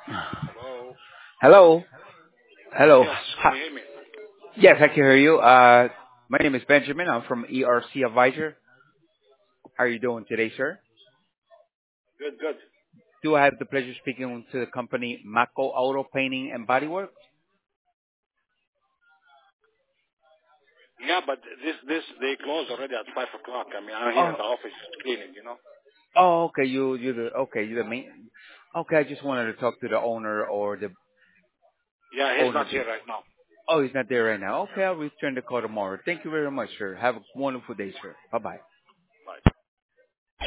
Hello. Hello. Hello. Yes, can Hi. you hear me? Yes, I can hear you. My name is Benjamin. I'm from ERC Advisor. How are you doing today, sir? Good, good. Do I have the pleasure of speaking to the company Mako Auto Painting and Bodywork? Yeah, but this they close already at 5 o'clock. I mean, I'm here in Oh, the office cleaning. okay. You're the main. Okay, I just wanted to talk to the owner or the Yeah, he's owner. not here right now. Oh, he's not there right now. Okay, I'll return the call tomorrow. Thank you very much, sir. Have a wonderful day, sir. Bye bye.